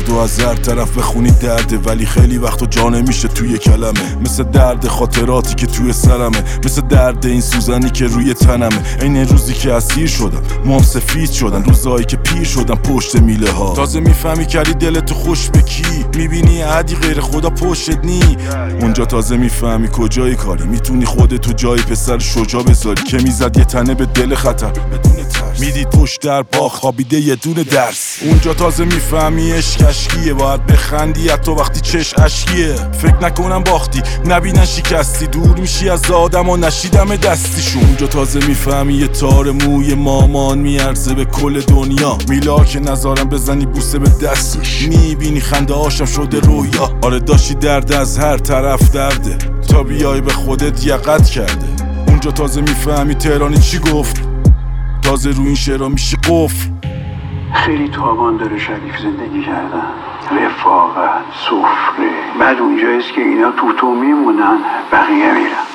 درد و از هر طرف بخونی درده، ولی خیلی وقتا جا نمیشه توی کلمه. مثل درد خاطراتی که توی سرمه، مثل درد این سوزنی که روی تنمه. این روزی که اسیر شدم، موام سفید شدن، روزایی که پیر شدم پشت میله ها. تازه میفهمی کردی دلتو خوش به کی، میبینی احدی غیر خدا پشتت نی. اونجا تازه میفهمی کجای کاری، میتونی خودتو جای پسر شجاع بذاری که میزد یه تنه به دل خطر بدون ترس. میدید پشت در باغ خوابیده یه دونه درس. اونجا تازه میفهمی عشق اشکیه، باید بخندی حتی وقتی چشم اشکیه. فکر نکنم باختی، نبینن شکستی، دور میشی از آدم و نشیدم دستیشون. اونجا تازه میفهمی یه تار موی مامان میارزه به کل دنیا. میلا که نظارم بزنی بوسه به دستش، میبینی خنده هاشم شده رویا. آره داشتی درد از هر طرف درده، تا بیای به خودت یقت کرده. اونجا تازه میفهمی تهرانی چی گفت، تازه رو این شعرها میشی قفل. خیلی تاوان داره شریف زندگی کردن، رفاقت، سفره. بعد اونجاییست که اینا تو میمونن، بقیه میرن.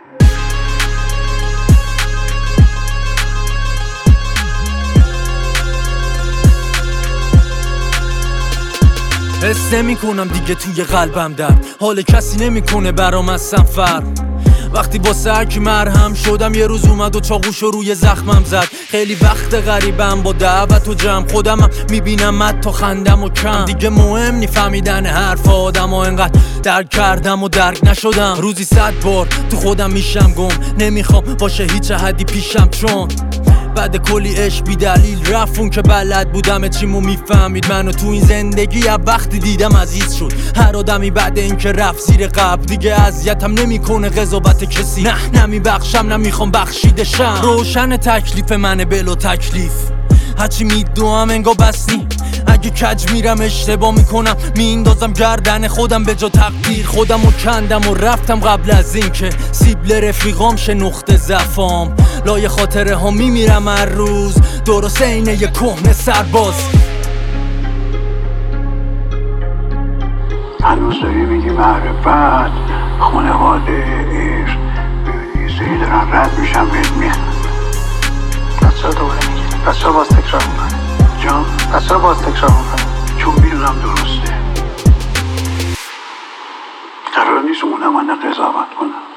حس نمی کنم دیگه توی قلبم درد، حال کسی نمیکنه برام از سفر. وقتی با سرکی مرهم شدم، یه روز اومد و چاقوشو روی زخمم زد. خیلی وقت غریبم با دعوت و جمع، خودمم میبینم حتی خندم و کم. دیگه مهم نی فهمیدن حرف آدم و انقدر درک کردم و درک نشدم. روزی 100 بار تو خودم میشم گم، نمیخوام باشه هیچ حدی پیشم، چون بعد کلی عشق بی دلیل رفت. اون که بلد بودم چیمو میفهمید، منو تو این زندگی از وقتی دیدم عزیز شد. هر آدمی بعد این که رفت زیر قبل، دیگه اذیتم نمیکنه قضاوت کسی. نه نمیبخشم، نمیخوام بخشیدشم. روشن تکلیف منه بلا تکلیف، هرچی میدوام انگار بس نی. اگه کج میرم اشتباه میکنم، میندازم گردن خودم به جا تقدیر. خودمو کندم و رفتم قبل از این که سیبل رفیقام شه نقطه ضعفام. لای خاطره ها میمیرم هر روز، درست اینه یه کهنه سرباز. هنوز داری میگی معرفت، خانواده، عشق. ببینی سری دارن رد میشم بهت میخند. پس چرا دوباره میگی؟ پس چرا باز تکرار میکنی؟ جان؟ پس چرا باز تکرار میکنی؟ چون میدونم درسته. قرار نیست اونم من قضاوت کنم.